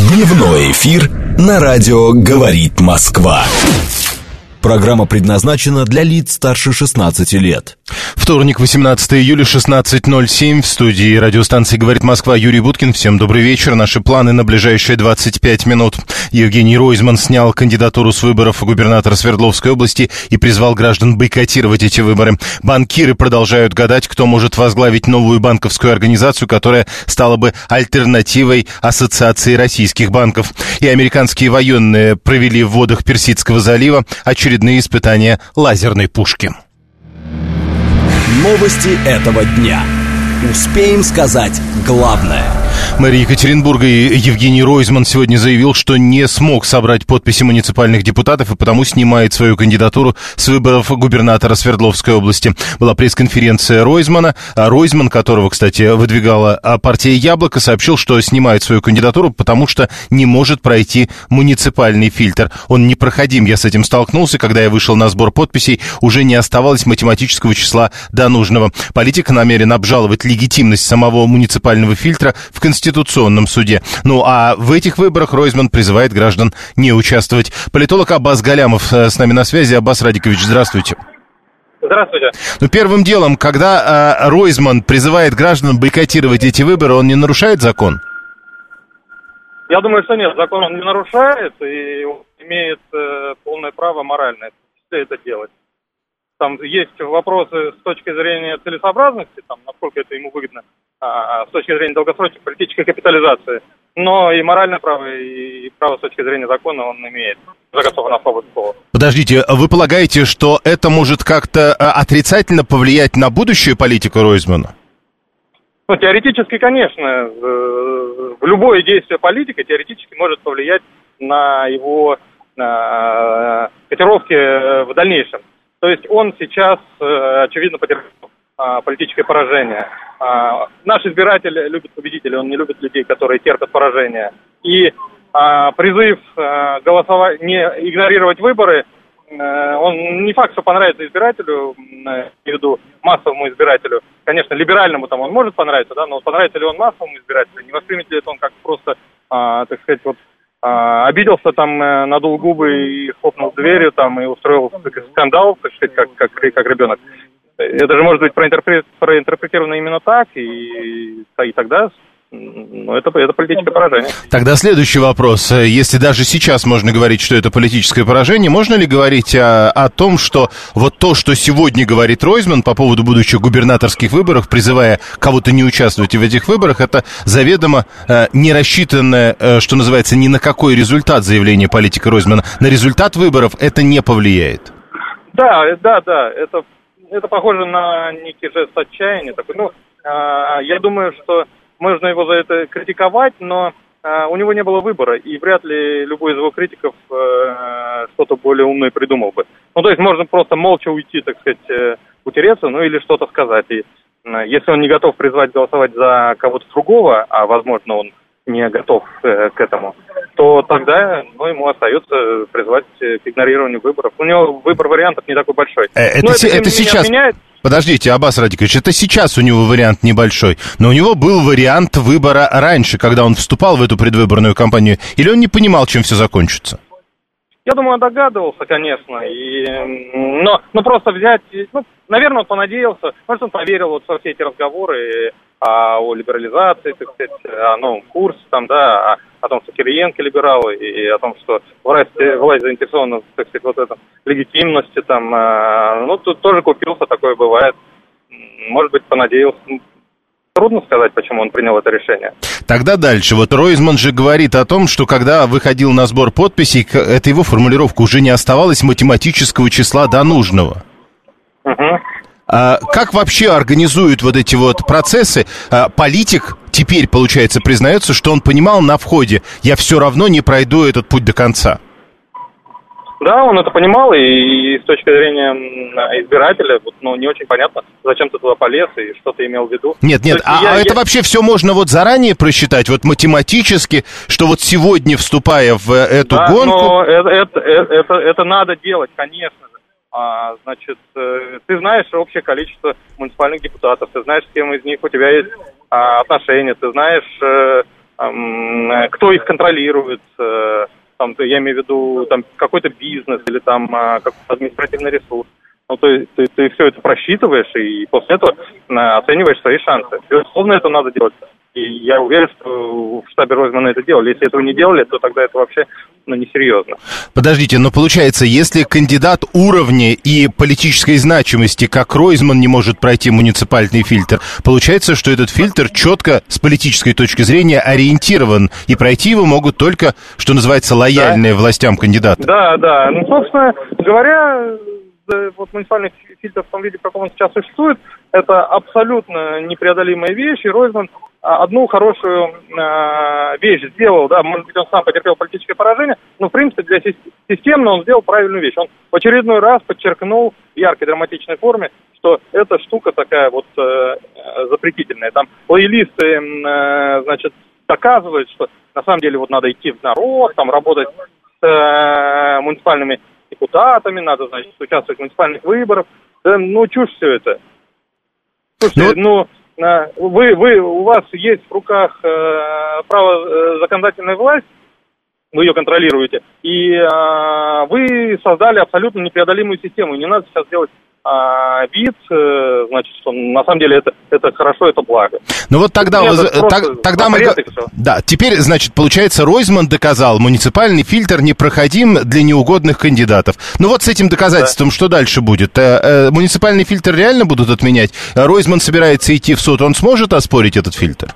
Дневной эфир на радио «Говорит Москва». Программа предназначена для лиц старше 16 лет. Вторник, 18 июля, 16:07. В студии радиостанции «Говорит Москва» Юрий Буткин. Всем добрый вечер. Наши планы на ближайшие 25 минут. Евгений Ройзман снял кандидатуру с выборов губернатора Свердловской области и призвал граждан бойкотировать эти выборы. Банкиры продолжают гадать, кто может возглавить новую банковскую организацию, которая стала бы альтернативой Ассоциации российских банков. И американские военные провели в водах Персидского залива очередные испытания лазерной пушки. Новости этого дня. Успеем сказать главное. Мэр Екатеринбурга Евгений Ройзман сегодня заявил, что не смог собрать подписи муниципальных депутатов и потому снимает свою кандидатуру с выборов губернатора Свердловской области. Была пресс-конференция Ройзмана. Ройзман, которого, кстати, выдвигала партия «Яблоко», сообщил, что снимает свою кандидатуру, потому что не может пройти муниципальный фильтр. Он непроходим. Я с этим столкнулся. Когда я вышел на сбор подписей, уже не оставалось математического числа до нужного. Политик намерен обжаловать легитимность самого муниципального фильтра в Конституционном суде. Ну а в этих выборах Ройзман призывает граждан не участвовать. Политолог Аббас Галямов с нами на связи. Аббас Радикович, здравствуйте. Здравствуйте. Ну, первым делом, когда Ройзман призывает граждан бойкотировать эти выборы, он не нарушает закон? Я думаю, что нет, закон он не нарушает и имеет полное право моральное это делать. Там есть вопросы с точки зрения целесообразности, там, насколько это ему выгодно, с точки зрения долгосрочной политической капитализации. Но и моральное право, и право с точки зрения закона он имеет. Готов на свободу слова. Подождите, вы полагаете, что это может как-то отрицательно повлиять на будущую политику Ройзмана? Ну, теоретически, конечно. Любое действие политика теоретически может повлиять на его котировки в дальнейшем. То есть он сейчас, очевидно, потерпел политическое поражение. Наш избиратель любит победителей, он не любит людей, которые терпят поражение. И призыв голосовать, не игнорировать выборы, он не факт, что понравится избирателю, в виду массовому избирателю. Конечно, либеральному там он может понравиться, да, но понравится ли он массовому избирателю, не воспримет ли это он как просто, так сказать, вот, обиделся там, надул губы и хлопнул дверью там и устроил скандал, так сказать, как ребенок. Это же может быть проинтерпретировано именно так, и тогда это политическое поражение. Тогда следующий вопрос. Если даже сейчас можно говорить, что это политическое поражение, можно ли говорить о том, что вот то, что сегодня говорит Ройзман по поводу будущих губернаторских выборов, призывая кого-то не участвовать в этих выборах, это заведомо не рассчитанное, что называется, ни на какой результат заявления политика Ройзмана. На результат выборов это не повлияет? Да, это похоже на некий жест отчаяния. Такой. Я думаю, что можно его за это критиковать, но у него не было выбора, и вряд ли любой из его критиков что-то более умное придумал бы. Ну, то есть можно просто молча уйти, так сказать, утереться, ну или что-то сказать. И если он не готов призвать голосовать за кого-то другого, а возможно он не готов к этому, то тогда ему остается призвать к игнорированию выборов. У него выбор вариантов не такой большой. Это сейчас... Отменяет. Подождите, Аббас Радикович, это сейчас у него вариант небольшой, но у него был вариант выбора раньше, когда он вступал в эту предвыборную кампанию, или он не понимал, чем все закончится? Я думаю, он догадывался, конечно, но просто взять, наверное, он понадеялся, может, он поверил вот во все эти разговоры о либерализации, так сказать, о новом курсе, там, да, о том, что Кириенко либерал, и о том, что власть заинтересована, так сказать, вот это легитимности, там, тут тоже купился, такое бывает, может быть, понадеялся. Трудно сказать, почему он принял это решение. Тогда дальше. Вот Ройзман же говорит о том, что когда выходил на сбор подписей, это его формулировка, уже не оставалось математического числа до нужного. Угу. Как вообще организуют вот эти вот процессы? Политик теперь, получается, признается, что он понимал на входе, я все равно не пройду этот путь до конца. Да, он это понимал, и с точки зрения избирателя, не очень понятно, зачем ты туда полез и что ты имел в виду. Нет, это вообще все можно вот заранее просчитать, вот математически, что вот сегодня, вступая в эту гонку... но это надо делать, конечно же. Значит, ты знаешь общее количество муниципальных депутатов, ты знаешь, с кем из них у тебя есть отношения, ты знаешь кто их контролирует, там, я имею в виду там, какой-то бизнес или там какой-то административный ресурс. Ну, то есть ты все это просчитываешь и после этого оцениваешь свои шансы. Безусловно, это надо делать. И я уверен, что в штабе Ройзмана это делали. Если этого не делали, то тогда это вообще несерьезно. Подождите, но получается, если кандидат уровня и политической значимости, как Ройзман, не может пройти муниципальный фильтр, получается, что этот фильтр четко с политической точки зрения ориентирован, и пройти его могут только, что называется, лояльные властям кандидаты. Да. Ну, собственно говоря, вот муниципальный фильтр в том виде, в каком он сейчас существует, это абсолютно непреодолимая вещь, и Ройзман одну хорошую вещь сделал, да, может быть, он сам потерпел политическое поражение, но, в принципе, для системно он сделал правильную вещь. Он в очередной раз подчеркнул в яркой драматичной форме, что эта штука такая вот запретительная. Там лоялисты, значит, доказывают, что на самом деле вот надо идти в народ, там работать с муниципальными депутатами, надо, значит, участвовать в муниципальных выборах. Да, ну, чушь все это. Слушайте, у вас есть в руках право законодательной власти, вы ее контролируете, и вы создали абсолютно непреодолимую систему. И не надо сейчас делать вид, значит, что на самом деле это хорошо, это благо. Ну вот тогда мы... Да, теперь, значит, получается, Ройзман доказал, муниципальный фильтр непроходим для неугодных кандидатов. Ну вот с этим доказательством что дальше будет? Муниципальный фильтр реально будут отменять? Ройзман собирается идти в суд, он сможет оспорить этот фильтр?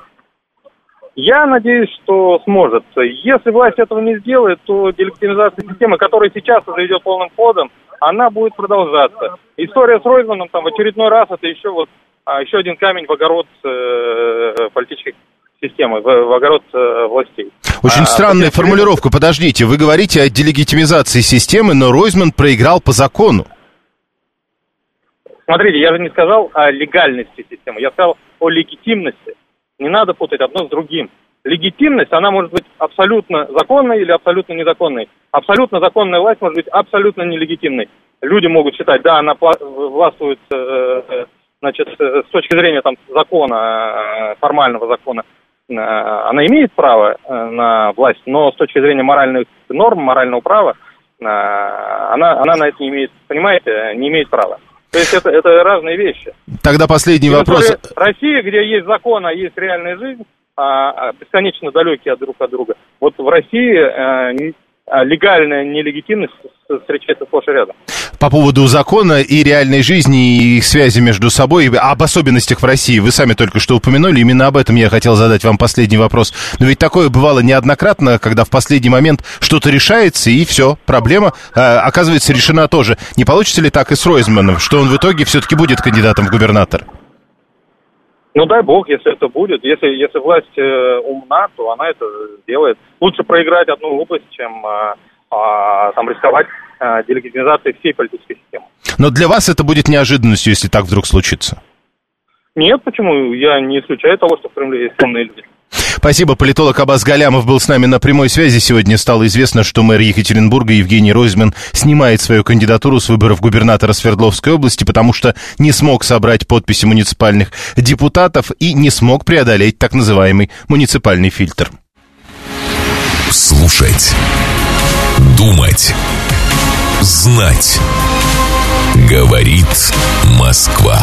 Я надеюсь, что сможет. Если власть этого не сделает, то делегитимизация системы, которая сейчас уже идет полным ходом, она будет продолжаться. История с Ройзманом там в очередной раз это еще один камень в огород политической системы, в огород властей. Очень странная формулировка. Подождите, вы говорите о делегитимизации системы, но Ройзман проиграл по закону. Смотрите, я же не сказал о легальности системы, я сказал о легитимности. Не надо путать одно с другим. Легитимность, она может быть абсолютно законной или абсолютно незаконной. Абсолютно законная власть может быть абсолютно нелегитимной. Люди могут считать, да, она властвует, значит, с точки зрения там закона, формального закона, она имеет право на власть, но с точки зрения моральных норм, морального права, она на это не имеет, понимаете, не имеет права. То есть это разные вещи. Тогда последний вопрос. Россия, где есть закон, а есть реальная жизнь, бесконечно далекие друг от друга. Вот в России легальная нелегитимность встречается сплошь и рядом. По поводу закона и реальной жизни, и их связи между собой, об особенностях в России, вы сами только что упомянули, именно об этом я хотел задать вам последний вопрос. Но ведь такое бывало неоднократно, когда в последний момент что-то решается, и все, проблема оказывается решена тоже. Не получится ли так и с Ройзманом, что он в итоге все-таки будет кандидатом в губернатор? Ну, дай бог, если это будет. Если власть умна, то она это сделает. Лучше проиграть одну область, чем там рисковать делегитимизацией всей политической системы. Но для вас это будет неожиданностью, если так вдруг случится? Нет, почему? Я не исключаю того, что в Кремле есть умные люди. Спасибо. Политолог Аббас Галямов был с нами на прямой связи. Сегодня стало известно, что мэр Екатеринбурга Евгений Ройзман снимает свою кандидатуру с выборов губернатора Свердловской области, потому что не смог собрать подписи муниципальных депутатов и не смог преодолеть так называемый муниципальный фильтр. Слушать, думать, знать. Говорит Москва.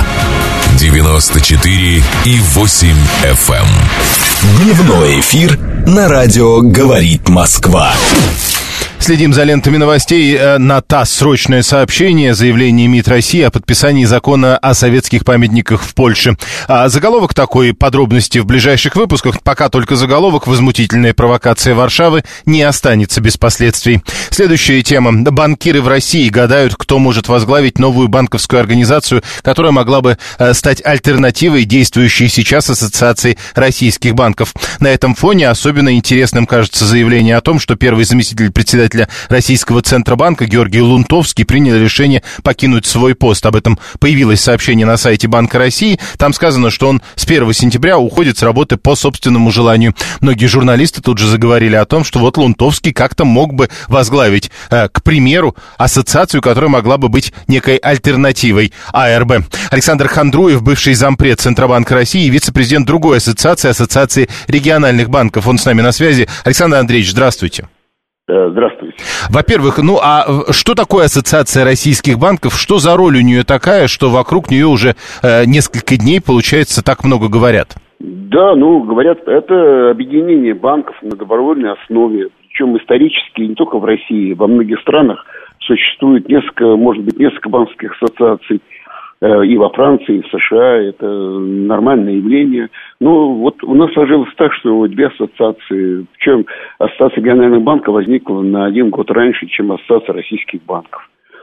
94,8 FM. Дневной эфир на радио «Говорит Москва». Следим за лентами новостей. На ТАСС срочное сообщение, заявление МИД России о подписании закона о советских памятниках в Польше. Заголовок такой, подробности в ближайших выпусках. Пока только заголовок. Возмутительная провокация Варшавы не останется без последствий. Следующая тема. Банкиры в России гадают, кто может возглавить новую банковскую организацию, которая могла бы стать альтернативой действующей сейчас Ассоциации российских банков. На этом фоне особенно интересным кажется заявление о том, что первый заместитель председателя председателя Российского Центробанка Георгий Лунтовский принял решение покинуть свой пост. Об этом появилось сообщение на сайте Банка России. Там сказано, что он с 1 сентября уходит с работы по собственному желанию. Многие журналисты тут же заговорили о том, что вот Лунтовский как-то мог бы возглавить, к примеру, ассоциацию, которая могла бы быть некой альтернативой АРБ. Александр Хандруев, бывший зампред Центробанка России и вице-президент другой ассоциации региональных банков. Он с нами на связи. Александр Андреевич, здравствуйте. Здравствуйте. Во-первых, что такое ассоциация российских банков? Что за роль у нее такая, что вокруг нее уже несколько дней, получается, так много говорят? Да, говорят, это объединение банков на добровольной основе. Причем исторически, не только в России, во многих странах существует несколько банковских ассоциаций. И во Франции, и в США. Это нормальное явление. Вот у нас сложилось так, что две ассоциации. Причем ассоциация региональных банков возникла на 1 год раньше, чем ассоциация российских банков.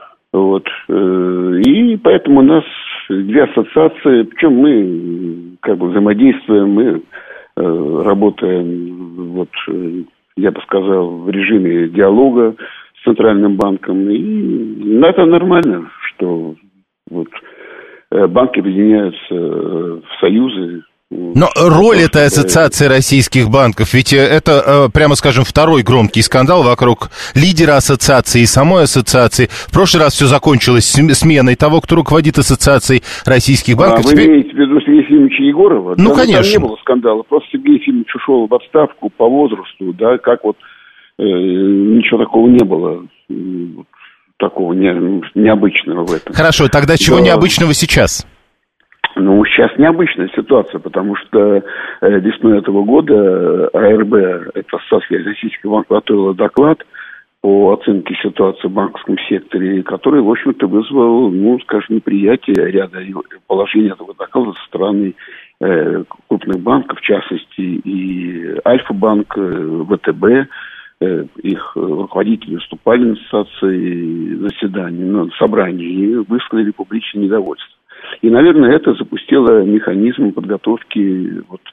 И поэтому у нас две ассоциации. Причем мы взаимодействуем, мы работаем, я бы сказал, в режиме диалога с Центральным банком. И это нормально, что банки объединяются в союзы. Но роль этой ассоциации российских банков, ведь это, прямо скажем, второй громкий скандал вокруг лидера ассоциации и самой ассоциации. В прошлый раз все закончилось сменой того, кто руководит ассоциацией российских банков. Вы имеете в виду Сергея Ефимовича Егорова? Конечно. Там не было скандала, просто Сергей Ефимович ушел в отставку по возрасту, ничего такого не было. Такого необычного в этом. Хорошо, тогда чего необычного сейчас? Сейчас необычная ситуация, потому что весной этого года АРБ, это Ассоциация российских банков, готовила доклад по оценке ситуации в банковском секторе, который, в общем-то, вызвал, неприятие ряда положений этого доклада со стороны крупных банков, в частности, и Альфа-банк, ВТБ. Их руководители выступали на собрании и высказали публичное недовольство. И, наверное, это запустило механизм подготовки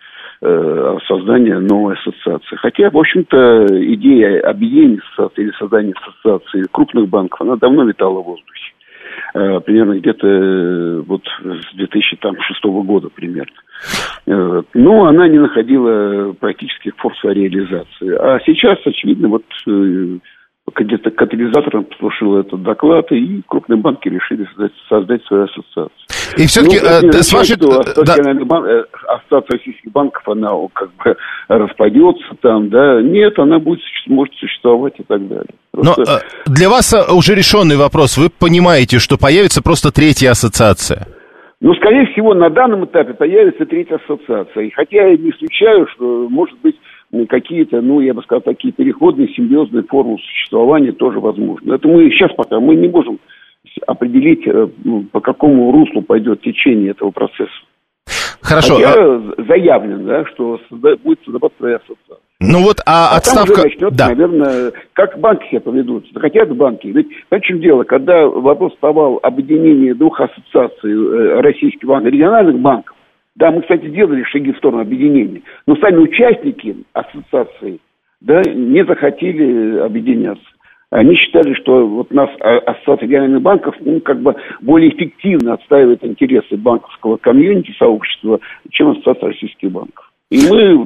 создания новой ассоциации. Хотя, в общем-то, идея объединения ассоциации или создания ассоциации крупных банков, она давно витала в воздухе. Примерно где-то с 2006 года примерно. Но она не находила практических форм своей реализации. А сейчас, очевидно, где-то катализатором послужил этот доклад, и крупные банки решили создать свою ассоциацию. И все-таки, с вашей... Ассоциация российских банков, она распадется там, да? Нет, она может существовать и так далее. Но для вас уже решенный вопрос. Вы понимаете, что появится просто третья ассоциация? Скорее всего, на данном этапе появится третья ассоциация. И хотя я не исключаю, что, может быть, какие-то, я бы сказал, такие переходные, симбиозные формы существования тоже возможны. Это мы сейчас пока не можем определить, по какому руслу пойдет течение этого процесса. Хорошо. Хотя заявлено, что будет создаваться своя ассоциация. Отставка... Там уже начнется, наверное, как банки себя поведут. Хотят банки. Ведь, в чем дело, когда вопрос вставал об объединении двух ассоциаций российских банков, региональных банков, да, мы, кстати, сделали шаги в сторону объединения, но сами участники ассоциации, не захотели объединяться. Они считали, что нас ассоциация региональных банков, более эффективно отстаивает интересы банковского комьюнити, сообщества, чем ассоциация российских банков. И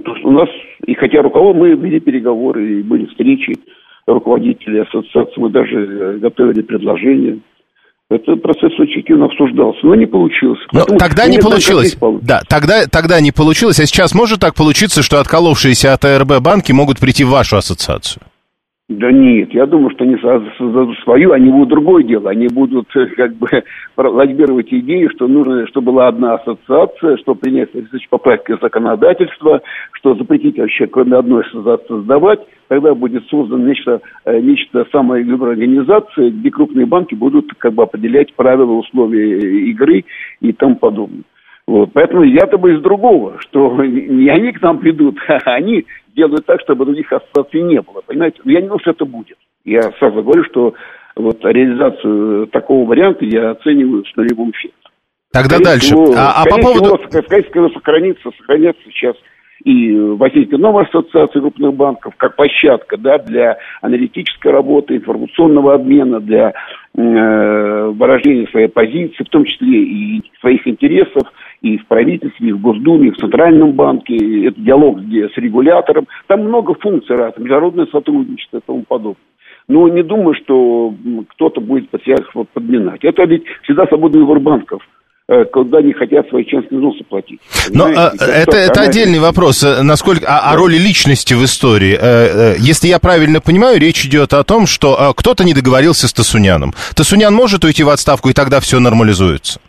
хотя мы вели переговоры, и были встречи руководителей ассоциации, мы даже готовили предложения. Этот процесс очень активно обсуждался, но не получилось. Тогда не получилось. Да, тогда не получилось. А сейчас может так получиться, что отколовшиеся от АРБ банки могут прийти в вашу ассоциацию? Да нет, я думаю, что они создадут свою, они будут другое дело. Они будут лоббировать идею, что нужно, чтобы была одна ассоциация, что принять поправки законодательства, что запретить вообще кроме одной ассоциации создавать. Тогда будет создано нечто самое организации, где крупные банки будут определять правила, условия игры и тому подобное. Поэтому я-то бы из другого, что не они к нам придут, а они делают так, чтобы других ассоциаций не было. Понимаете? Я не думаю, что это будет. Я сразу говорю, что реализацию такого варианта я оцениваю с нулевым эффектом. Тогда дальше. Скорее всего, сохранятся сейчас и возникнет новая ассоциация крупных банков, как площадка, да, для аналитической работы, информационного обмена, для выражения своей позиции, в том числе и своих интересов, и в правительстве, и в Госдуме, и в Центральном банке, это диалог с регулятором. Там много функций разных, международное сотрудничество и тому подобное. Но не думаю, что кто-то будет под себя подминать. Это ведь всегда свободный выбор банков, когда не хотят свои членские взносы платить. Но это отдельный вопрос. Насколько о роли личности в истории. Если я правильно понимаю, речь идет о том, что кто-то не договорился с Тасуняном. Тасунян может уйти в отставку, и тогда все нормализуется?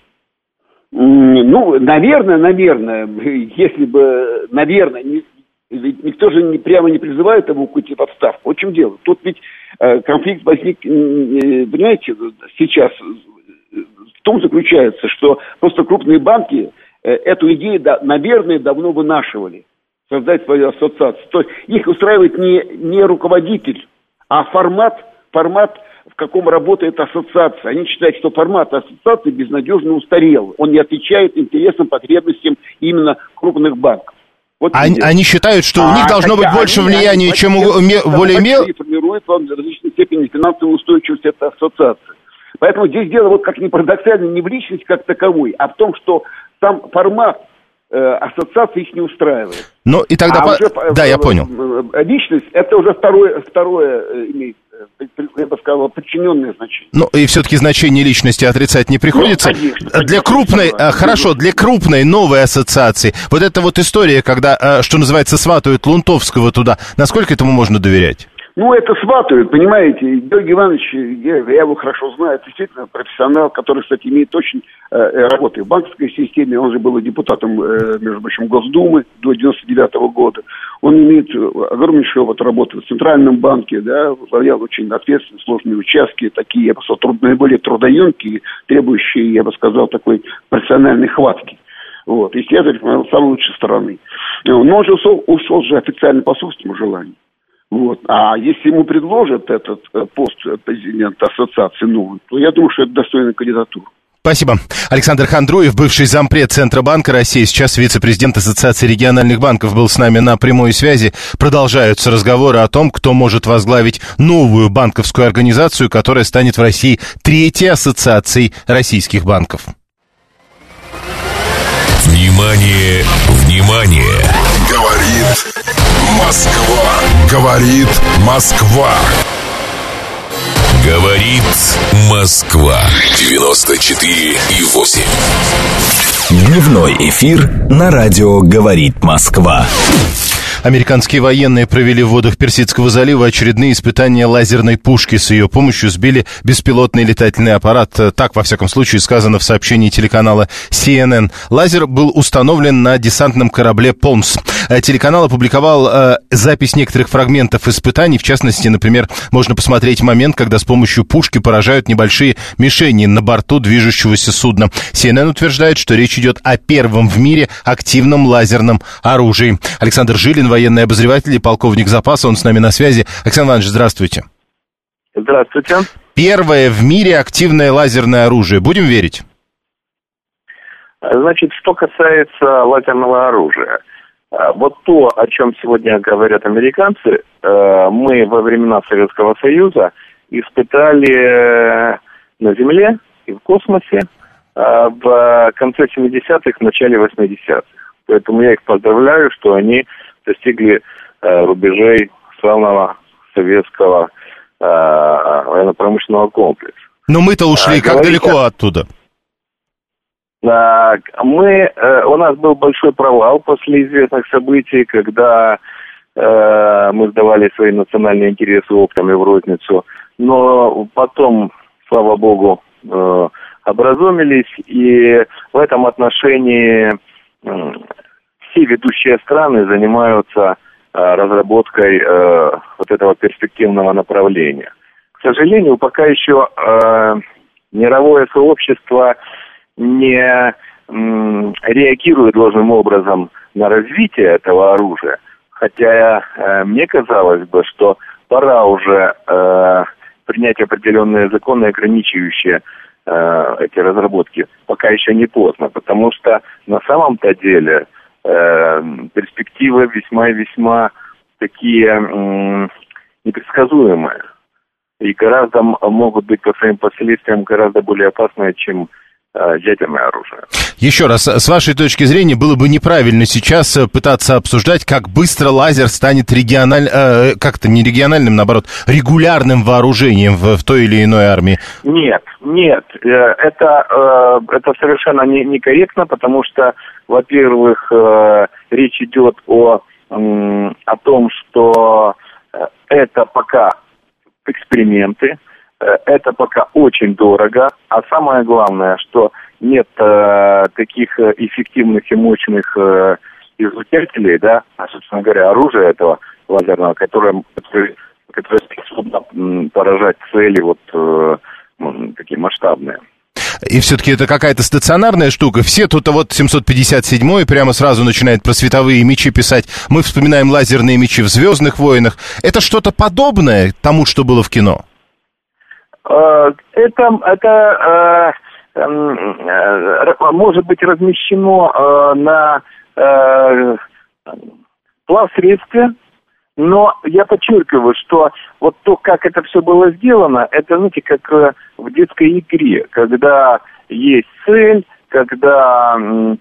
Ну, наверное, если бы, наверное, ведь никто же прямо не призывает его уйти в отставку. Вот в чем дело. Тут ведь конфликт возник, понимаете, сейчас в том заключается, что просто крупные банки эту идею, наверное, давно вынашивали. Создать свою ассоциацию. То есть их устраивает не руководитель, а формат, в каком работает ассоциация. Они считают, что формат ассоциации безнадежно устарел. Он не отвечает интересам, потребностям именно крупных банков. Вот они считают, что у них должно быть больше влияния, чем у более мелких. Формирует в различной степени финансовую устойчивость этой ассоциации. Поэтому здесь дело, вот как ни парадоксально, не в личности как таковой, а в том, что сам формат ассоциации их не устраивает. Ну и тогда... Да, я понял. Личность, это уже второе имеет, я бы сказал, подчиненное значение. Ну и все-таки значение личности отрицать не приходится. Ну, конечно, для крупной, хорошо, для крупной новой ассоциации, вот эта вот история, когда, что называется, сватают Лунтовского туда, насколько этому можно доверять? Ну, это сватают, понимаете. Георгий Иванович, я его хорошо знаю, действительно профессионал, который, кстати, имеет очень работы в банковской системе. Он же был депутатом, между прочим, Госдумы до 99-го года. Он имеет огромнейший опыт работы в Центральном банке, да, возглавлял очень ответственные, сложные участки, такие, я бы сказал, наиболее трудоемкие, требующие, я бы сказал, такой профессиональной хватки. Вот, и следователь, с самой лучшей стороны. Но он же ушел же официально по собственному желанию. Вот. А если ему предложат этот пост президента ассоциации новый, то я думаю, что это достойная кандидатура. Спасибо. Александр Хандруев, бывший зампред Центробанка России, сейчас вице-президент Ассоциации региональных банков, был с нами на прямой связи. Продолжаются разговоры о том, кто может возглавить новую банковскую организацию, которая станет в России третьей ассоциацией российских банков. Внимание, внимание! Говорит Москва. Говорит Москва. Говорит Москва. 94,8. Дневной эфир на радио «Говорит Москва». Американские военные провели в водах Персидского залива очередные испытания лазерной пушки. С ее помощью сбили беспилотный летательный аппарат. Так, во всяком случае, сказано в сообщении телеканала CNN. Лазер был установлен на десантном корабле «Полмс». Телеканал опубликовал запись некоторых фрагментов испытаний. В частности, например, можно посмотреть момент, когда с помощью пушки поражают небольшие мишени на борту движущегося судна. CNN утверждает, что речь идет о первом в мире активном лазерном оружии. Александр Жилин, военный обозреватель и полковник запаса, он с нами на связи. Александр Иванович, здравствуйте. Здравствуйте. Первое в мире активное лазерное оружие. Будем верить? Значит, что касается лазерного оружия. Вот то, о чем сегодня говорят американцы, мы во времена Советского Союза испытали на Земле и в космосе в конце 70-х, в начале 80-х. Поэтому я их поздравляю, что они достигли рубежей славного советского военно-промышленного комплекса. Но мы-то ушли, как далеко оттуда? У нас был большой провал после известных событий, когда мы сдавали свои национальные интересы оптом и в розницу. Но потом, слава богу, образумились, и в этом отношении все ведущие страны занимаются разработкой вот этого перспективного направления. К сожалению, пока еще мировое сообщество не реагирует должным образом на развитие этого оружия, хотя мне казалось бы, что пора уже принять определенные законы, ограничивающие эти разработки, пока еще не поздно, потому что на самом-то деле перспективы весьма и весьма такие непредсказуемые. И гораздо могут быть по своим последствиям гораздо более опасные, чем ядерное оружие. Еще раз, с вашей точки зрения, было бы неправильно сейчас пытаться обсуждать, как быстро лазер станет как-то не региональным, наоборот, регулярным вооружением в той или иной армии. Нет, это совершенно некорректно, потому что, во-первых, речь идет о том, что это пока эксперименты, это пока очень дорого, а самое главное, что нет таких эффективных и мощных излучателей, да, собственно говоря, оружия этого лазерного, которое способно поражать цели такие масштабные. И все-таки это какая-то стационарная штука. Все тут вот 757-й прямо сразу начинает про световые мечи писать. Мы вспоминаем лазерные мечи в «Звездных войнах». Это что-то подобное тому, что было в кино? Это может быть размещено на плавсредстве, но я подчеркиваю, что вот то, как это все было сделано, это, знаете, как в детской игре, когда есть цель, когда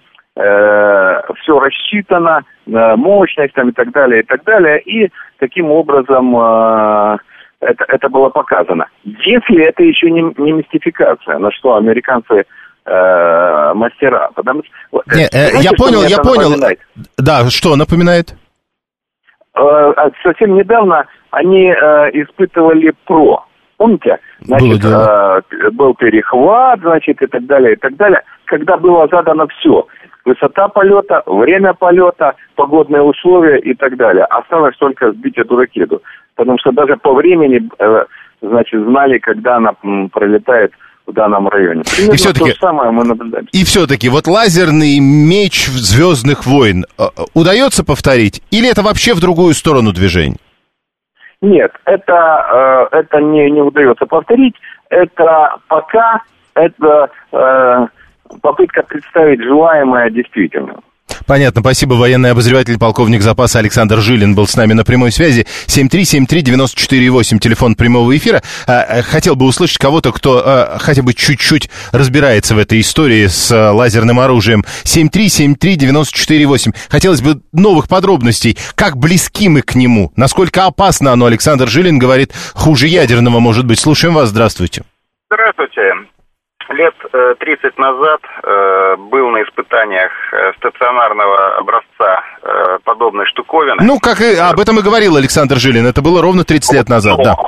все рассчитано, мощность там, и так далее, и таким образом это было показано. Если это еще не мистификация, на что американцы мастера, потому что... Я понял. Да, что напоминает? Совсем недавно они испытывали ПРО. Помните? Значит, был перехват, значит, и так далее, когда было задано все. Высота полета, время полета, погодные условия и так далее. Осталось только сбить эту ракету. Потому что даже по времени, значит, знали, когда она пролетает в данном районе. Примерно и все-таки, то же самое мы наблюдаем. И все-таки вот лазерный меч «Звездных войн» удается повторить? Или это вообще в другую сторону движения? Нет, это не удается повторить. Это пока попытка представить желаемое действительно. Понятно, спасибо. Военный обозреватель, полковник запаса Александр Жилин был с нами на прямой связи. 7373948, телефон прямого эфира. Хотел бы услышать кого-то, кто хотя бы чуть-чуть разбирается в этой истории с лазерным оружием. 7373948. Хотелось бы новых подробностей. Как близки мы к нему? Насколько опасно оно? Александр Жилин говорит, хуже ядерного может быть. Слушаем вас. Здравствуйте. Здравствуйте. Лет 30 назад был на испытаниях стационарного образца подобной штуковины. Ну, как и об этом и говорил Александр Жилин. Это было ровно 30 лет назад, да.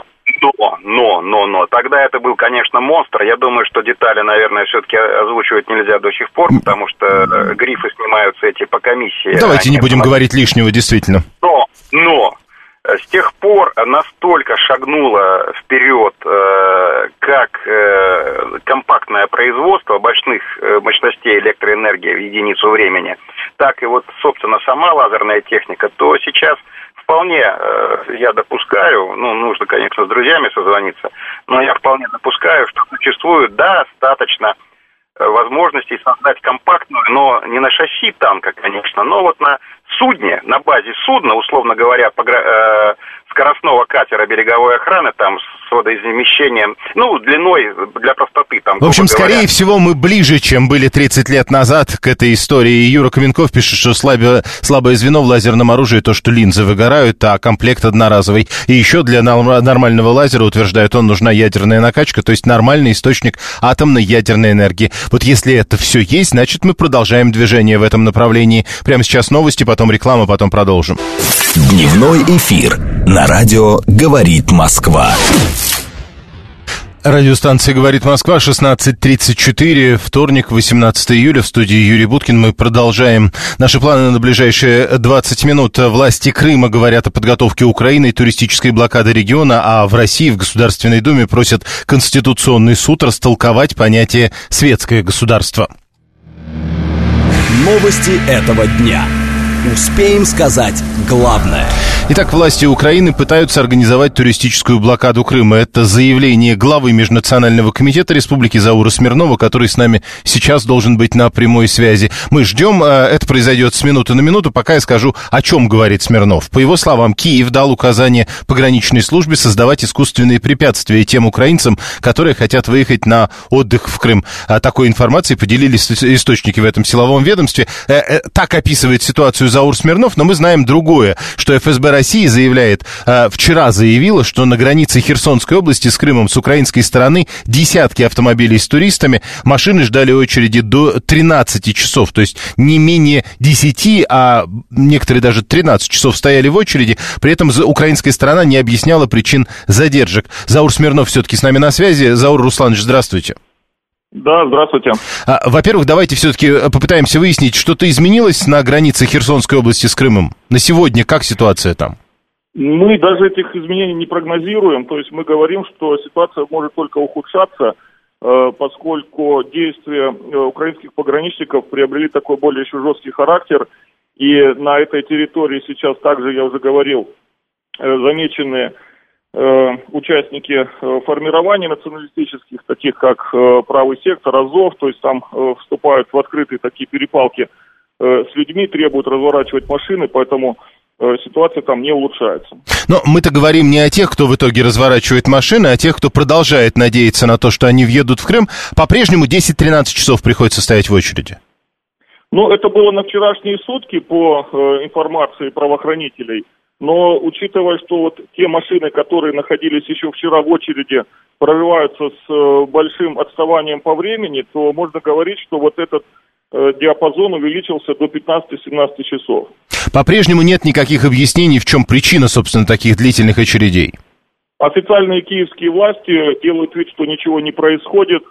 Но. Тогда это был, конечно, монстр. Я думаю, что детали, наверное, все-таки озвучивать нельзя до сих пор, потому что грифы снимаются эти по комиссии. Давайте не будем говорить лишнего, действительно. Но с тех пор настолько шагнуло вперед как компактное производство больших мощностей электроэнергии в единицу времени, так и вот, собственно, сама лазерная техника, то сейчас вполне я допускаю, нужно, конечно, с друзьями созвониться, но я вполне допускаю, что существует достаточно возможностей создать компактную, но не на шасси танка, конечно, но вот на судне, на базе судна, условно говоря, скоростного катера береговой охраны, там, с водоизмещением, длиной для простоты. Там, в общем, скорее всего, мы ближе, чем были 30 лет назад к этой истории. И Юра Каменков пишет, что слабое звено в лазерном оружии то, что линзы выгорают, а комплект одноразовый. И еще для нормального лазера, утверждает он, нужна ядерная накачка, то есть нормальный источник атомной ядерной энергии. Вот если это все есть, значит, мы продолжаем движение в этом направлении. Прямо сейчас новости, потом реклама, потом продолжим. Дневной эфир на радио «Говорит Москва». Радиостанция «Говорит Москва», 16:34, вторник, 18 июля, в студии Юрий Буткин. Мы продолжаем наши планы на ближайшие 20 минут. Власти Крыма говорят о подготовке Украины и туристической блокады региона, а в России в Государственной Думе просят Конституционный суд растолковать понятие «светское государство». Новости этого дня. Успеем сказать главное. Итак, власти Украины пытаются организовать туристическую блокаду Крыма. Это заявление главы Межнационального комитета Республики Заура Смирнова, который с нами сейчас должен быть на прямой связи. Мы ждем, это произойдет с минуты на минуту, пока я скажу, о чем говорит Смирнов. По его словам, Киев дал указание пограничной службе создавать искусственные препятствия тем украинцам, которые хотят выехать на отдых в Крым. Такой информацией поделились источники в этом силовом ведомстве. Так описывает ситуацию Заур Смирнов, но мы знаем другое, что ФСБ России вчера заявила, что на границе Херсонской области с Крымом с украинской стороны десятки автомобилей с туристами, машины ждали очереди до 13 часов, то есть не менее 10, а некоторые даже 13 часов стояли в очереди, при этом украинская сторона не объясняла причин задержек. Заур Смирнов все-таки с нами на связи. Заур Русланович, здравствуйте. Да, здравствуйте. Во-первых, давайте все-таки попытаемся выяснить, что-то изменилось на границе Херсонской области с Крымом. На сегодня как ситуация там? Мы даже этих изменений не прогнозируем. То есть мы говорим, что ситуация может только ухудшаться, поскольку действия украинских пограничников приобрели такой более еще жесткий характер. И на этой территории сейчас также, я уже говорил, замечены участники формирований националистических, таких как правый сектор, Азов, то есть там вступают в открытые такие перепалки с людьми, требуют разворачивать машины, поэтому ситуация там не улучшается. Но мы-то говорим не о тех, кто в итоге разворачивает машины, а о тех, кто продолжает надеяться на то, что они въедут в Крым. По-прежнему 10-13 часов приходится стоять в очереди. Ну, это было на вчерашние сутки по информации правоохранителей. Но учитывая, что вот те машины, которые находились еще вчера в очереди, прорываются с большим отставанием по времени, то можно говорить, что вот этот диапазон увеличился до 15-17 часов. По-прежнему нет никаких объяснений, в чем причина, собственно, таких длительных очередей? Официальные киевские власти делают вид, что ничего не происходит,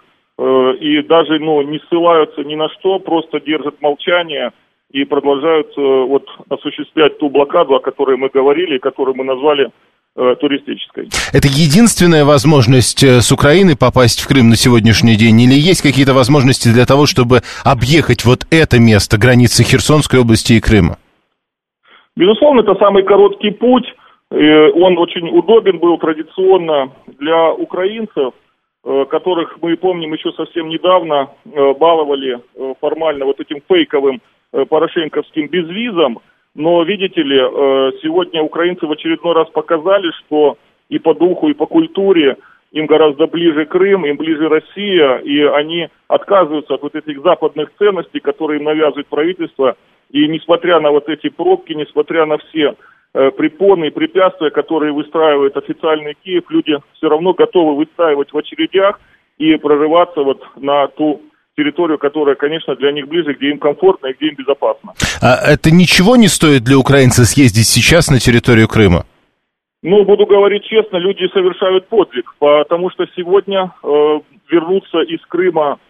и даже не ссылаются ни на что, просто держат молчание и продолжают осуществлять ту блокаду, о которой мы говорили, которую мы назвали туристической. Это единственная возможность с Украины попасть в Крым на сегодняшний день? Или есть какие-то возможности для того, чтобы объехать вот это место, границы Херсонской области и Крыма? Безусловно, это самый короткий путь. Он очень удобен был традиционно для украинцев, которых, мы помним, еще совсем недавно баловали формально вот этим фейковым порошенковским безвизом, но, видите ли, сегодня украинцы в очередной раз показали, что и по духу, и по культуре им гораздо ближе Крым, им ближе Россия, и они отказываются от вот этих западных ценностей, которые им навязывает правительство, и несмотря на вот эти пробки, несмотря на все препоны и препятствия, которые выстраивает официальный Киев, люди все равно готовы выстраивать в очередях и прорываться вот на ту территорию, которая, конечно, для них ближе, где им комфортно и где им безопасно. А это ничего не стоит для украинца съездить сейчас на территорию Крыма? Буду говорить честно, люди совершают подвиг, потому что сегодня вернуться из Крыма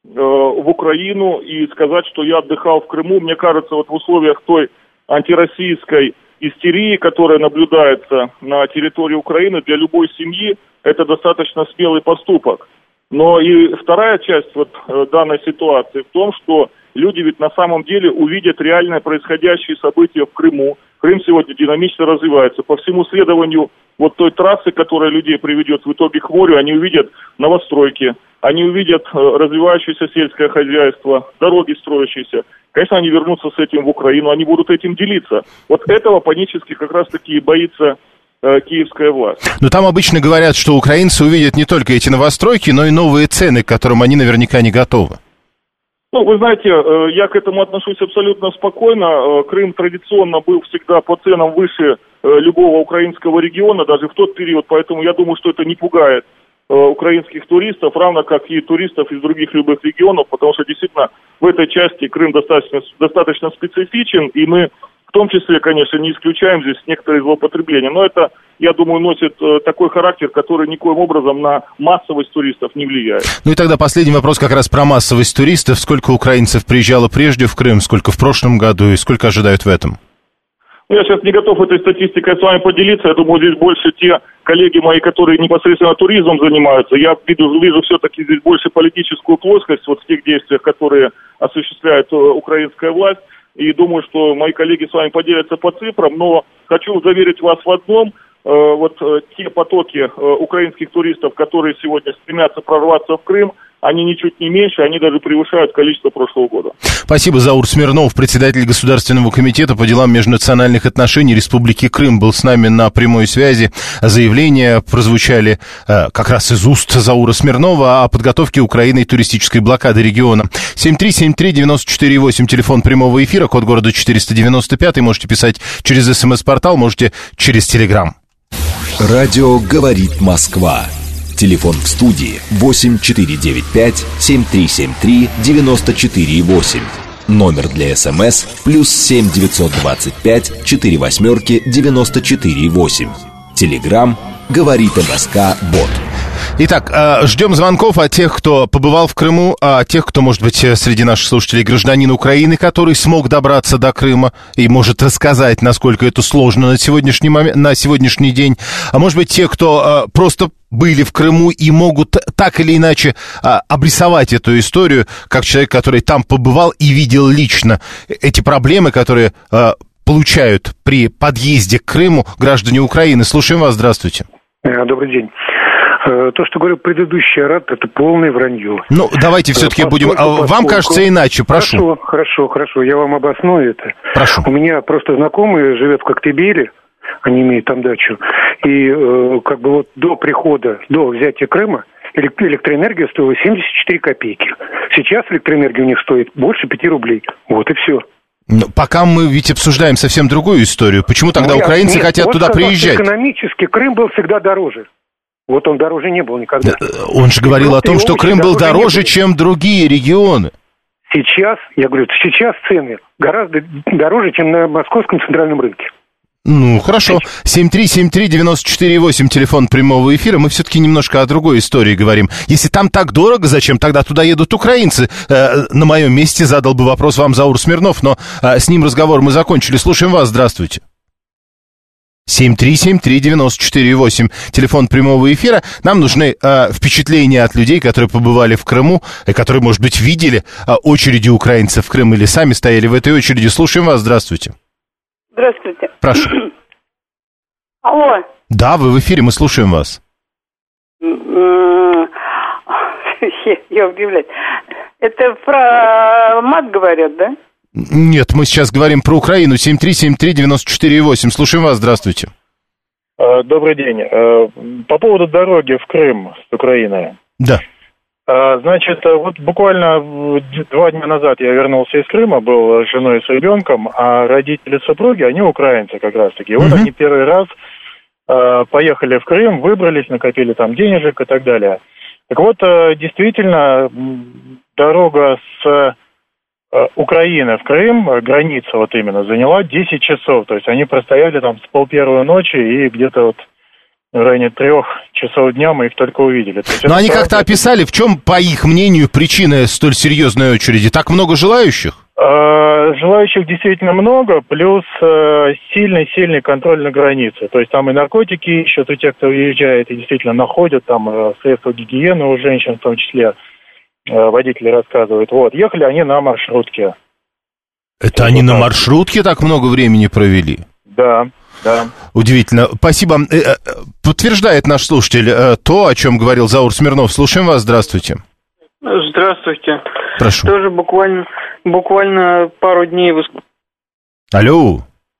в Украину и сказать, что я отдыхал в Крыму, мне кажется, вот в условиях той антироссийской истерии, которая наблюдается на территории Украины, для любой семьи это достаточно смелый поступок. Но и вторая часть данной ситуации в том, что люди ведь на самом деле увидят реально происходящие события в Крыму. Крым сегодня динамично развивается. По всему следованию вот той трассы, которая людей приведет в итоге к морю, они увидят новостройки, они увидят развивающееся сельское хозяйство, дороги строящиеся. Конечно, они вернутся с этим в Украину, они будут этим делиться. Вот этого панически как раз-таки и боится киевская власть. Но там обычно говорят, что украинцы увидят не только эти новостройки, но и новые цены, к которым они наверняка не готовы. Вы знаете, я к этому отношусь абсолютно спокойно. Крым традиционно был всегда по ценам выше любого украинского региона, даже в тот период, поэтому я думаю, что это не пугает украинских туристов, равно как и туристов из других любых регионов, потому что действительно в этой части Крым достаточно специфичен, и мы в том числе, конечно, не исключаем здесь некоторые злоупотребления, но это, я думаю, носит такой характер, который никоим образом на массовость туристов не влияет. И тогда последний вопрос как раз про массовость туристов. Сколько украинцев приезжало прежде в Крым, сколько в прошлом году и сколько ожидают в этом? Я сейчас не готов этой статистикой с вами поделиться. Я думаю, здесь больше те коллеги мои, которые непосредственно туризмом занимаются. Я вижу все-таки здесь больше политическую плоскость в тех действиях, которые осуществляет украинская власть. и думаю, что мои коллеги с вами поделятся по цифрам, но хочу заверить вас в одном. Те потоки украинских туристов, которые сегодня стремятся прорваться в Крым, они ничуть не меньше, они даже превышают количество прошлого года. Спасибо. Заур Смирнов, председатель Государственного комитета по делам межнациональных отношений Республики Крым, был с нами на прямой связи. Заявления прозвучали как раз из уст Заура Смирнова о подготовке Украиной туристической блокады региона. 7373948, телефон прямого эфира, код города 495. Можете писать через СМС-портал, можете через Телеграм. Радио «Говорит Москва». Телефон в студии 8495-7373-94,8. Номер для СМС +7 925 48 94,8. Телеграм «Говорит МСК Бот». Итак, ждем звонков от тех, кто побывал в Крыму, от тех, кто, может быть, среди наших слушателей гражданин Украины, который смог добраться до Крыма и может рассказать, насколько это сложно на сегодняшний день. А может быть, те, кто просто были в Крыму и могут так или иначе обрисовать эту историю, как человек, который там побывал и видел лично эти проблемы, которые получают при подъезде к Крыму граждане Украины. Слушаем вас, здравствуйте. Добрый день. То, что говорил предыдущий оратор, это полное вранье. Ну, давайте все-таки будем... Вам кажется иначе, прошу. Хорошо, я вам обосную это. Прошу. У меня просто знакомый живет в Коктебеле, они имеют там дачу, и до прихода, до взятия Крыма, электроэнергия стоила 74 копейки. Сейчас электроэнергия у них стоит больше 5 рублей. Вот и все. Но пока мы ведь обсуждаем совсем другую историю. Почему тогда украинцы хотят туда приезжать? Экономически Крым был всегда дороже. Вот он дороже не был никогда. Он же говорил о том, что Крым был дороже, чем другие регионы. Сейчас цены гораздо дороже, чем на московском центральном рынке. Ну, хорошо. 7373948, телефон прямого эфира. Мы все-таки немножко о другой истории говорим. Если там так дорого, зачем тогда туда едут украинцы? На моем месте задал бы вопрос вам Заур Смирнов, но с ним разговор мы закончили. Слушаем вас, здравствуйте. 7373948, телефон прямого эфира. Нам нужны впечатления от людей, которые побывали в Крыму, и которые, может быть, видели очереди украинцев в Крым или сами стояли в этой очереди. Слушаем вас, здравствуйте. Здравствуйте. Прошу. Алло. Да, вы в эфире, мы слушаем вас. Я удивляюсь. Это про мат говорят, да? Нет, мы сейчас говорим про Украину. 7373948. Слушаем вас, здравствуйте. Добрый день. По поводу дороги в Крым с Украины. Да. Значит, вот буквально 2 дня назад я вернулся из Крыма, был с женой и с ребенком, а родители супруги, они украинцы как раз-таки. И вот они первый раз поехали в Крым, выбрались, накопили там денежек и так далее. Так вот, действительно, дорога с Украины в Крым, граница вот именно, заняла 10 часов. То есть они простояли там с 1:30 ночи и где-то вот в районе 3 часов дня мы их только увидели. Но они как-то описали, в чем, по их мнению, причина столь серьезной очереди? Так много желающих? Желающих действительно много, плюс сильный контроль на границе. То есть там и наркотики ищут, и те, кто уезжает, и действительно находят там средства гигиены у женщин в том числе. Водители рассказывают. Вот, ехали они на маршрутке. Это они на маршрутке так много времени провели? Да. Удивительно. Спасибо. Подтверждает наш слушатель то, о чем говорил Заур Смирнов. Слушаем вас. Здравствуйте. Здравствуйте. Прошу. Тоже буквально пару дней... Алло.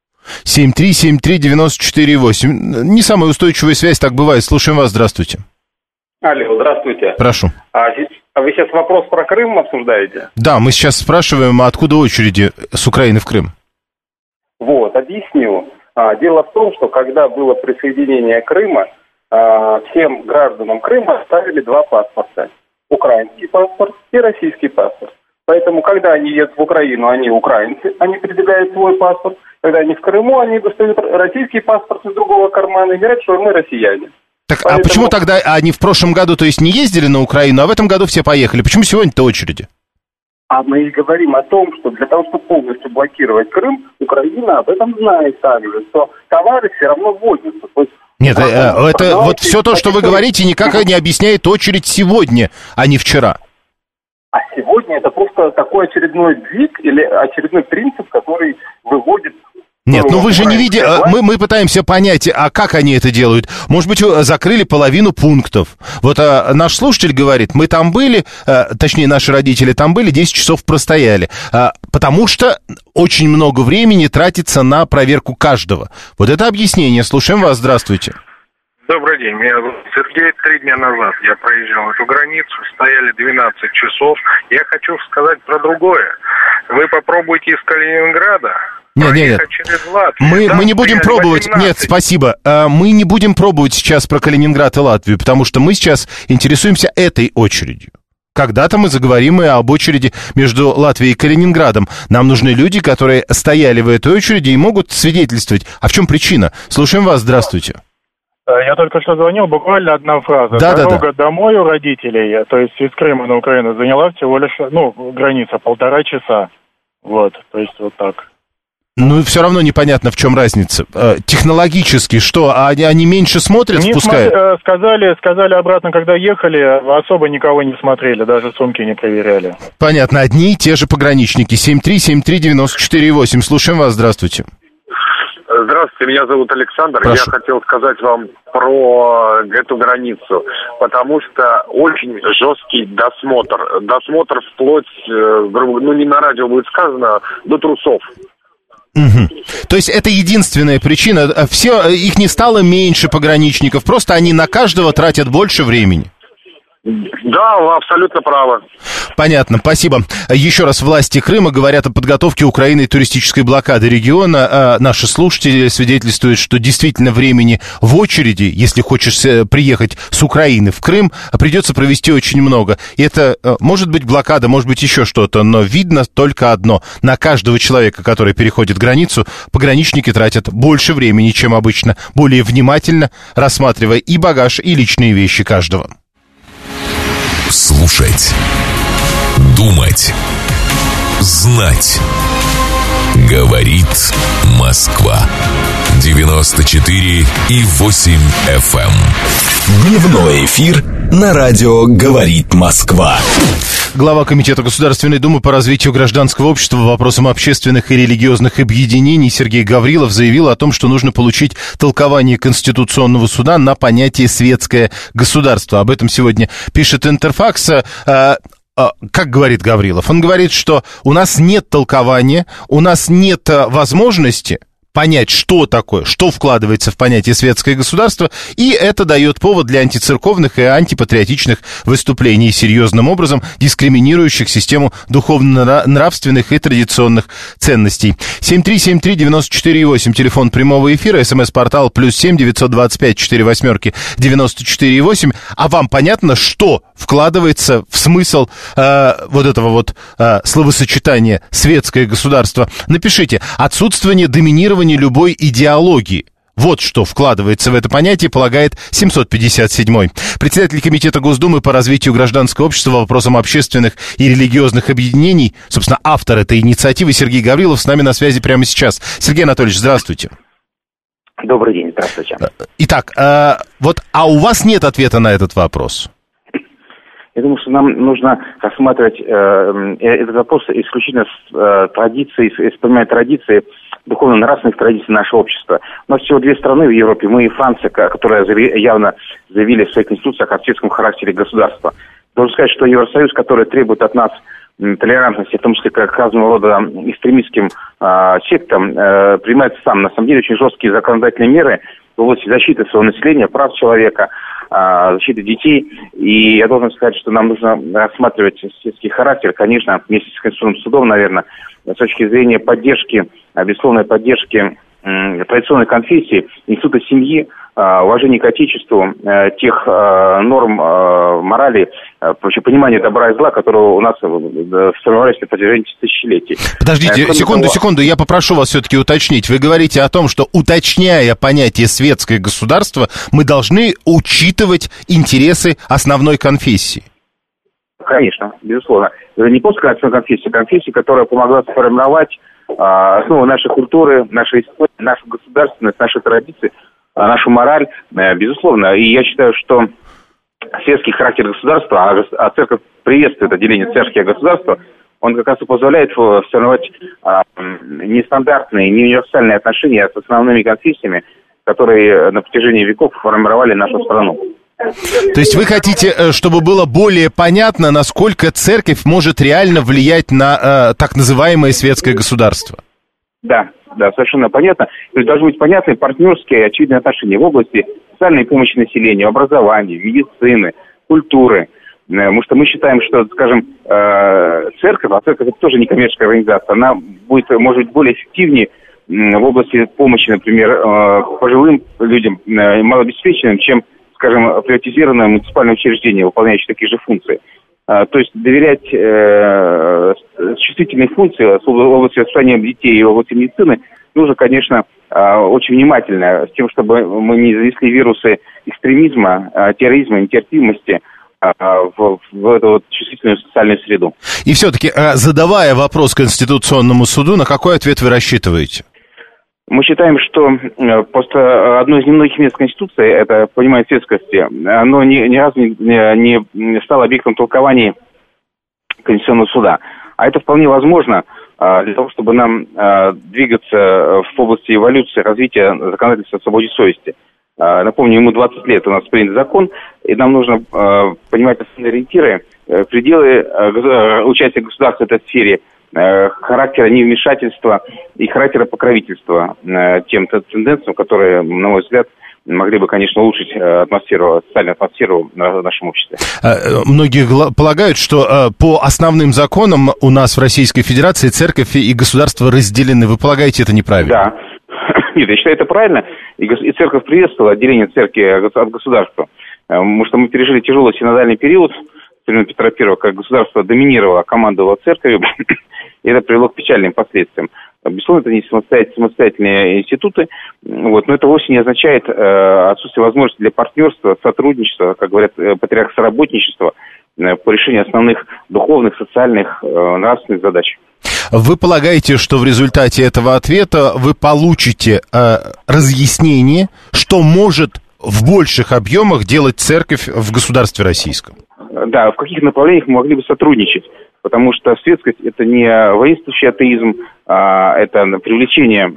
7373948. Не самая устойчивая связь, так бывает. Слушаем вас. Здравствуйте. Алло, здравствуйте. Прошу. Вы сейчас вопрос про Крым обсуждаете? Да, мы сейчас спрашиваем, откуда очереди с Украины в Крым. Вот, объясню. Дело в том, что когда было присоединение Крыма, всем гражданам Крыма ставили 2 паспорта. Украинский паспорт и российский паспорт. Поэтому, когда они едут в Украину, они украинцы, они предъявляют свой паспорт. Когда они в Крыму, они достают российский паспорт из другого кармана и говорят, что мы россияне. Так, поэтому... А почему тогда они в прошлом году, то есть, не ездили на Украину, а в этом году все поехали? Почему сегодня-то очереди? А мы и говорим о том, что для того, чтобы полностью блокировать Крым, Украина об этом знает также, что товары все равно ввозятся. То есть, нет, это вот все то, что вы говорите, никак не объясняет очередь сегодня, а не вчера. А сегодня Это просто такой очередной двиг или очередной принцип, который выводит... Нет, ну вы же не видите, мы пытаемся понять, а как они это делают. Может быть, закрыли половину пунктов. Вот наш слушатель говорит, мы там были, точнее, наши родители там были, 10 часов простояли, потому что очень много времени тратится на проверку каждого. Вот это объяснение. Слушаем вас, здравствуйте. Добрый день, меня зовут Сергей. 3 дня назад я проезжал эту границу, стояли 12 часов. Я хочу сказать про другое. Вы попробуйте из Калининграда... Нет. Мы не будем пробовать. 18. Нет, спасибо. Мы не будем пробовать сейчас про Калининград и Латвию, потому что мы сейчас интересуемся этой очередью. Когда-то мы заговорим и об очереди между Латвией и Калининградом. Нам нужны люди, которые стояли в этой очереди и могут свидетельствовать. А в чем причина? Слушаем вас, здравствуйте. Я только что звонил, буквально одна фраза. Дорога домой у родителей, то есть из Крыма на Украину, заняла всего лишь, граница, 1,5 часа. Вот, то есть вот так. Ну, все равно непонятно, в чем разница. Технологически, что, они меньше смотрят, спускают? Сказали обратно, когда ехали, особо никого не смотрели, даже сумки не проверяли. Понятно, одни и те же пограничники. 7373948. Слушаем вас, здравствуйте. Здравствуйте, меня зовут Александр. Прошу. Я хотел сказать вам про эту границу, потому что очень жесткий досмотр. Досмотр вплоть, не на радио будет сказано, до трусов. Угу. То есть это единственная причина. Их не стало меньше пограничников, просто они на каждого тратят больше времени. Да, вы абсолютно правы. Понятно, спасибо. Еще раз, власти Крыма говорят о подготовке Украины туристической блокады региона. Наши слушатели свидетельствуют, что действительно времени в очереди, если хочешь приехать с Украины в Крым, придется провести очень много. И это может быть блокада, может быть еще что-то, но видно только одно. На каждого человека, который переходит границу, пограничники тратят больше времени, чем обычно, более внимательно рассматривая и багаж, и личные вещи каждого. Слушать, думать, знать. Говорит Москва. 94,8 FM. Дневной эфир на радио «Говорит Москва». Глава Комитета Государственной Думы по развитию гражданского общества вопросам общественных и религиозных объединений Сергей Гаврилов заявил о том, что нужно получить толкование Конституционного суда на понятие «светское государство». Об этом сегодня пишет Интерфакс. Как говорит Гаврилов? Он говорит, что у нас нет толкования, у нас нет возможности понять, что такое, что вкладывается в понятие «светское государство», и это дает повод для антицерковных и антипатриотичных выступлений, серьезным образом дискриминирующих систему духовно-нравственных и традиционных ценностей. 7373948, телефон прямого эфира, смс-портал +7 925 48 94,8. А вам понятно, что вкладывается в смысл вот этого вот словосочетания «светское государство»? Напишите: отсутствие доминирования любой идеологии. Вот что вкладывается в это понятие, полагает 757-й. Председатель Комитета Госдумы по развитию гражданского общества, вопросам общественных и религиозных объединений, собственно, автор этой инициативы Сергей Гаврилов с нами на связи прямо сейчас. Сергей Анатольевич, здравствуйте. Добрый день, здравствуйте. Итак, а у вас нет ответа на этот вопрос? Я думаю, что нам нужно рассматривать этот вопрос исключительно с традицией, вспоминая традиции, духовно-нравственных традиций нашего общества. У нас всего 2 страны в Европе, мы и Франция, которые явно заявили в своих конституциях о светском характере государства. Должен сказать, что Евросоюз, который требует от нас толерантности, в том числе к разного рода экстремистским сектам, принимает сам, на самом деле, очень жесткие законодательные меры в области защиты своего населения, прав человека, защиты детей. И я должен сказать, что нам нужно рассматривать светский характер, конечно, вместе с Конституционным судом, наверное, с точки зрения поддержки, безусловной поддержки традиционной конфессии, института семьи, уважения к отечеству, тех норм морали, вообще понимания добра и зла, которые у нас сформировались на протяжении тысячелетий. Подождите, секунду, я попрошу вас все-таки уточнить. Вы говорите о том, что, уточняя понятие «светское государство», мы должны учитывать интересы основной конфессии. Конечно, безусловно. Это не просто конфессия, которая помогла сформировать основу нашей культуры, нашей истории, нашу государственность, наши традиции, нашу мораль, безусловно. И я считаю, что светский характер государства, а церковь приветствует отделение церкви от государства, он как раз и позволяет формировать нестандартные, не универсальные отношения с основными конфессиями, которые на протяжении веков формировали нашу страну. То есть вы хотите, чтобы было более понятно, насколько церковь может реально влиять на так называемое светское государство? Да, совершенно понятно. То есть должны быть понятны партнерские очевидные отношения в области социальной помощи населению, образования, медицины, культуры. Потому что мы считаем, что, скажем, церковь, а церковь это тоже некоммерческая организация, она может быть более эффективнее в области помощи, например, пожилым людям, малообеспеченным, чем, скажем, приватизированное муниципальное учреждение, выполняющее такие же функции. То есть доверять чувствительные функции в области воспитания детей и в области медицины нужно, конечно, очень внимательно, с тем, чтобы мы не занесли вирусы экстремизма, терроризма, нетерпимости в эту вот чувствительную социальную среду. И все-таки, задавая вопрос Конституционному суду, на какой ответ вы рассчитываете? Мы считаем, что просто одно из немногих мест Конституции, это понимание светскости, оно ни разу не стало объектом толкования Конституционного суда. А это вполне возможно для того, чтобы нам двигаться в области эволюции, развития законодательства о свободе совести. Напомню, ему 20 лет у нас принят закон, и нам нужно понимать основные ориентиры, пределы участия государства в этой сфере, характера невмешательства и характера покровительства тем тенденциям, которые, на мой взгляд, могли бы, конечно, улучшить атмосферу, социальную атмосферу в нашем обществе. Многие полагают, что по основным законам у нас в Российской Федерации церковь и государство разделены. Вы полагаете, это неправильно? Да. Нет, я считаю, это правильно. И церковь приветствовала отделение церкви от государства. Потому что мы пережили тяжелый синодальный период, времен Петра I, как государство доминировало, командовало церковью, и это привело к печальным последствиям. Безусловно, это не самостоятельные институты, но это вовсе не означает отсутствие возможности для партнерства, сотрудничества, как говорят, патриарх, соработничества по решению основных духовных, социальных, нравственных задач. Вы полагаете, что в результате этого ответа вы получите разъяснение, что может в больших объемах делать церковь в государстве российском? Да, в каких направлениях мы могли бы сотрудничать? Потому что светскость – это не воинствующий атеизм, а это привлечение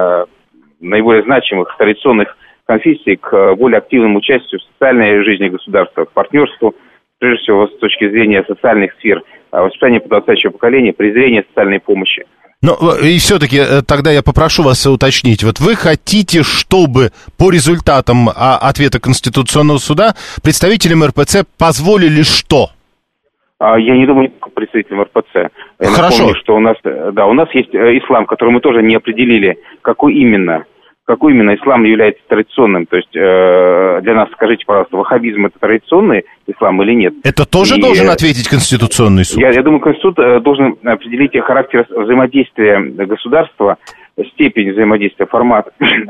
наиболее значимых традиционных конфессий к более активному участию в социальной жизни государства, к партнерству, прежде всего с точки зрения социальных сфер, воспитания подрастающего поколения, презрения социальной помощи. Но и все-таки тогда я попрошу вас уточнить. Вот вы хотите, чтобы по результатам ответа Конституционного суда представителям РПЦ позволили что? Я не думаю, только представителям РПЦ. Я напомню, что у нас есть ислам, который мы тоже не определили, какой именно ислам является традиционным. То есть для нас, скажите, пожалуйста, ваххабизм – это традиционный ислам или нет? Это тоже должен ответить Конституционный суд? Я думаю, Конституция должен определить характер взаимодействия государства, степень взаимодействия, формат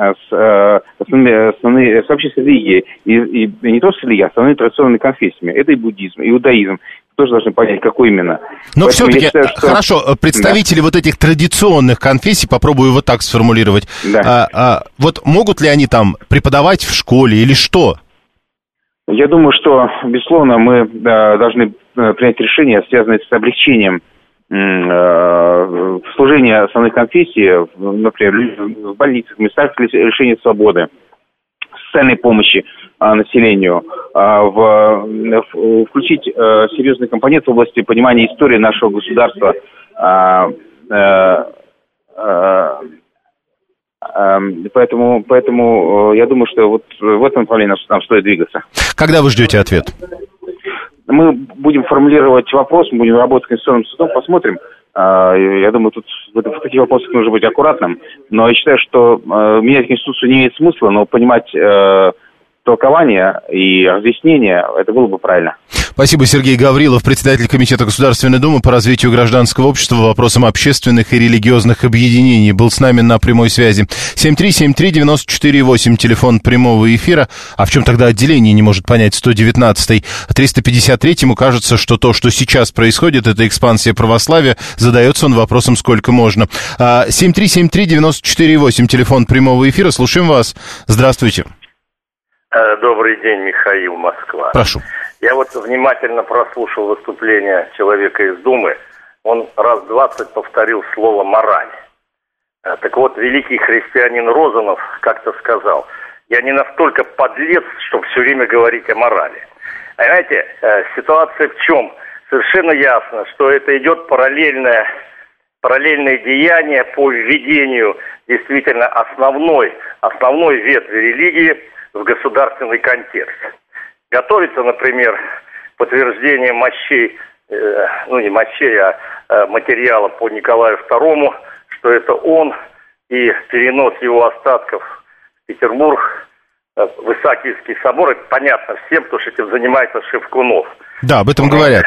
с общественной религией. И не только с религией, а с основными традиционными конфессиями. Это и буддизм, и иудаизм. Тоже должны понять, какой именно. Но все-таки, хорошо, представители вот этих традиционных конфессий, попробую вот так сформулировать, вот могут ли они там преподавать в школе или что? Я думаю, что, безусловно, мы должны принять решение, связанное с облегчением служения основных конфессий, например, в больницах, в местах лишения свободы, социальной помощи населению, включить серьезный компонент в области понимания истории нашего государства. Поэтому я думаю, что вот в этом направлении нам стоит двигаться. Когда вы ждете ответ? Мы будем формулировать вопрос, мы будем работать с Конституционным судом, посмотрим. Я думаю, тут в таких вопросах нужно быть аккуратным. Но я считаю, что менять Конституцию не имеет смысла, но понимать толкование и разъяснение, это было бы правильно. Спасибо. Сергей Гаврилов, председатель Комитета Государственной Думы по развитию гражданского общества, вопросам общественных и религиозных объединений, был с нами на прямой связи. 7373948, телефон прямого эфира. А в чем тогда отделение, не может понять 119-й. 353-му кажется, что то, что сейчас происходит, это экспансия православия. Задается он вопросом, сколько можно. 7373948, телефон прямого эфира. Слушаем вас. Здравствуйте. Добрый день, Михаил, Москва. Прошу. Я вот внимательно прослушал выступление человека из Думы. он раз 20 повторил слово «мораль». Так вот, великий христианин Розанов как-то сказал: я не настолько подлец, чтобы все время говорить о морали. Понимаете, ситуация в чем? Совершенно ясно, что это идет параллельное деяние по введению действительно основной ветви религии в государственный контекст. Готовится, например, подтверждение мощей, не мощей, а материала по Николаю II, что это он, и перенос его остатков в Петербург, в Исаакиевский собор. Это понятно всем, потому что этим занимается Шевкунов. Да, об этом говорят.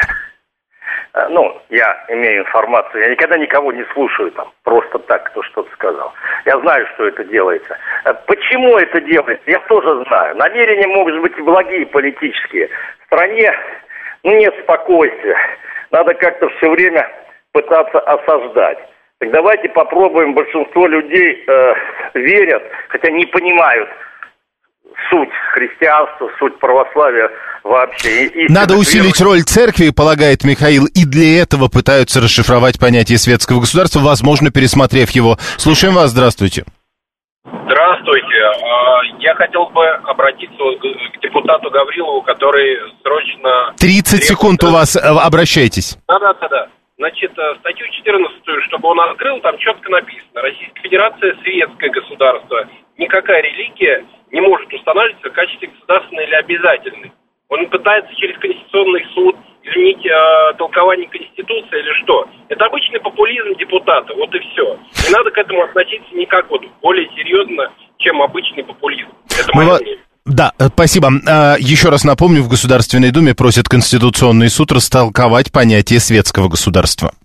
Я имею информацию. Я никогда никого не слушаю там, просто так, кто что-то сказал. Я знаю, что это делается. Почему это делается, я тоже знаю. Намерения могут быть и благие политические. В стране, нет спокойствия. Надо как-то все время пытаться осаждать. Так давайте попробуем. Большинство людей верят, хотя не понимают суть христианства, суть православия вообще. Надо усилить роль церкви, полагает Михаил, и для этого пытаются расшифровать понятие светского государства, возможно, пересмотрев его. Слушаем вас, здравствуйте. Здравствуйте. Я хотел бы обратиться к депутату Гаврилову, который срочно... 30 секунд у вас, обращайтесь. Да. Значит, статью 14, чтобы он открыл, там четко написано: Российская Федерация — светское государство. Никакая религия не может устанавливаться в качестве государственной или обязательной. Он пытается через Конституционный суд изменить толкование Конституции или что? Это обычный популизм депутата, вот и все. Не надо к этому относиться никак более серьезно, чем обычный популизм. Это мое мнение. Да, спасибо. Еще раз напомню, в Государственной Думе просят Конституционный суд растолковать понятие светского государства.